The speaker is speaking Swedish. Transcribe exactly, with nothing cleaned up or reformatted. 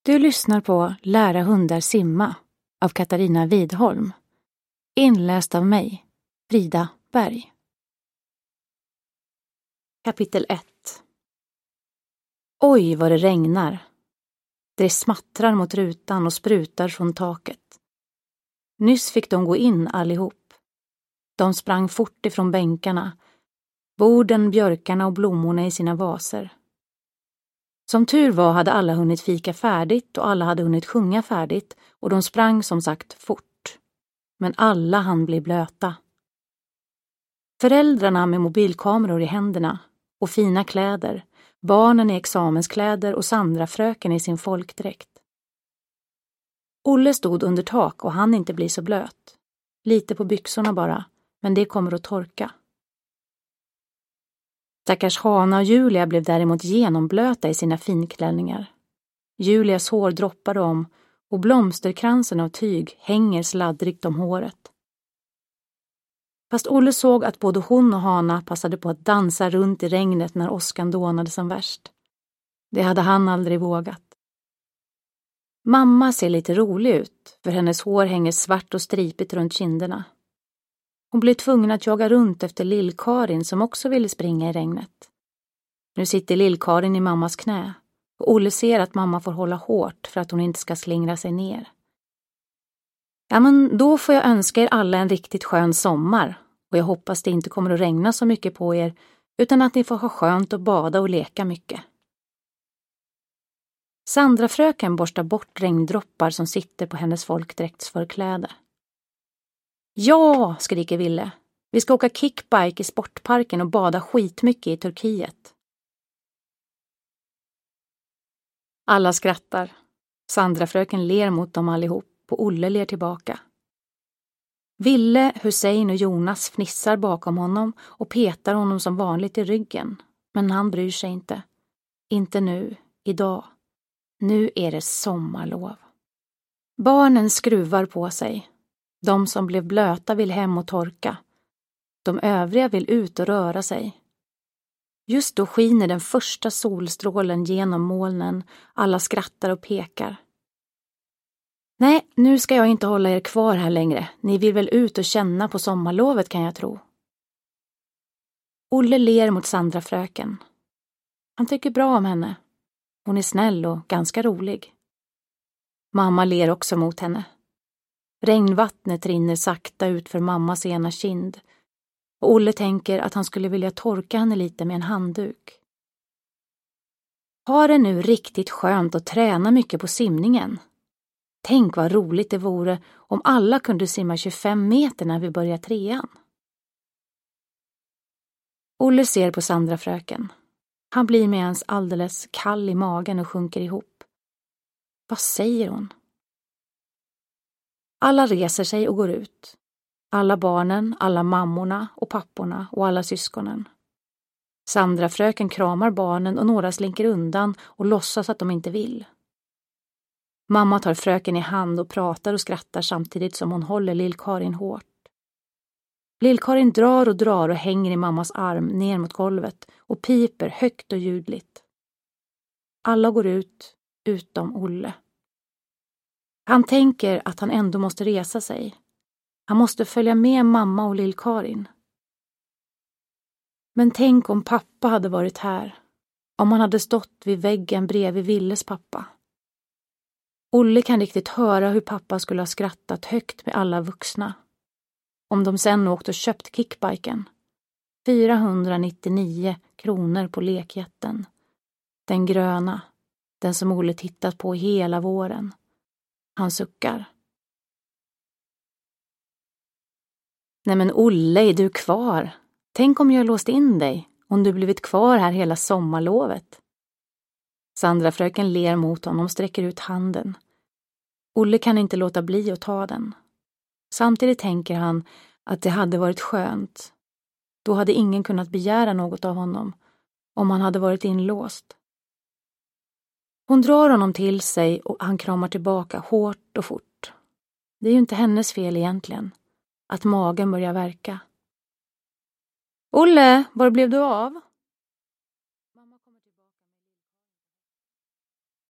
Du lyssnar på Lära hundar simma av Katarina Widholm. Inläst av mig, Frida Berg. Kapitel ett. Oj, vad det regnar. Det smattrar mot rutan och sprutar från taket. Nyss fick de gå in allihop. De sprang fort ifrån bänkarna, borden, björkarna och blommorna i sina vaser. Som tur var hade alla hunnit fika färdigt och alla hade hunnit sjunga färdigt och de sprang som sagt fort. Men alla hann bli blöta. Föräldrarna med mobilkameror i händerna och fina kläder, barnen i examenskläder och Sandra fröken i sin folkdräkt. Olle stod under tak och han inte bli så blöt. Lite på byxorna bara, men det kommer att torka. Stackars Hanna och Julia blev däremot genomblöta i sina finklänningar. Julias hår droppade om och blomsterkransen av tyg hänger sladdrigt om håret. Fast Olle såg att både hon och Hanna passade på att dansa runt i regnet när åskan dånade som värst. Det hade han aldrig vågat. Mamma ser lite rolig ut, för hennes hår hänger svart och stripigt runt kinderna. Hon blev tvungen att jaga runt efter Lill-Karin som också ville springa i regnet. Nu sitter Lill-Karin i mammas knä och Olle ser att mamma får hålla hårt för att hon inte ska slingra sig ner. Ja, men då får jag önska er alla en riktigt skön sommar och jag hoppas det inte kommer att regna så mycket på er utan att ni får ha skönt och bada och leka mycket. Sandra fröken borstar bort regndroppar som sitter på hennes folkdräktsförkläde. Ja, skriker Ville. Vi ska åka kickbike i sportparken och bada skitmycket i Turkiet. Alla skrattar. Sandra fröken ler mot dem allihop och Olle ler tillbaka. Ville, Hussein och Jonas fnissar bakom honom och petar honom som vanligt i ryggen. Men han bryr sig inte. Inte nu, idag. Nu är det sommarlov. Barnen skruvar på sig. De som blev blöta vill hem och torka. De övriga vill ut och röra sig. Just då skiner den första solstrålen genom molnen. Alla skrattar och pekar. Nej, nu ska jag inte hålla er kvar här längre. Ni vill väl ut och känna på sommarlovet kan jag tro. Olle ler mot Sandra fröken. Han tycker bra om henne. Hon är snäll och ganska rolig. Mamma ler också mot henne. Regnvattnet rinner sakta ut för mammas ena kind. Och Olle tänker att han skulle vilja torka henne lite med en handduk. Har det nu riktigt skönt att träna mycket på simningen? Tänk vad roligt det vore om alla kunde simma tjugofem meter när vi börjar trean. Olle ser på Sandra fröken. Han blir med ens alldeles kall i magen och sjunker ihop. Vad säger hon? Alla reser sig och går ut. Alla barnen, alla mammorna och papporna och alla syskonen. Sandra fröken kramar barnen och några slinker undan och låtsas att de inte vill. Mamma tar fröken i hand och pratar och skrattar samtidigt som hon håller Lill-Karin hårt. Lill-Karin drar och drar och hänger i mammas arm ner mot golvet och piper högt och ljudligt. Alla går ut, utom Olle. Han tänker att han ändå måste resa sig. Han måste följa med mamma och Lill-Karin. Men tänk om pappa hade varit här. Om han hade stått vid väggen bredvid Villes pappa. Olle kan riktigt höra hur pappa skulle ha skrattat högt med alla vuxna. Om de sen åkt och köpt kickbiken. fyrahundranittionio kronor på lekjätten. Den gröna. Den som Olle tittat på hela våren. Han suckar. Nej men Olle, är du kvar? Tänk om jag låst in dig. Om du blivit kvar här hela sommarlovet. Sandra fröken ler mot honom och sträcker ut handen. Olle kan inte låta bli att ta den. Samtidigt tänker han att det hade varit skönt. Då hade ingen kunnat begära något av honom om han hade varit inlåst. Hon drar honom till sig och han kramar tillbaka hårt och fort. Det är ju inte hennes fel egentligen. Att magen börjar verka. Olle, var blev du av?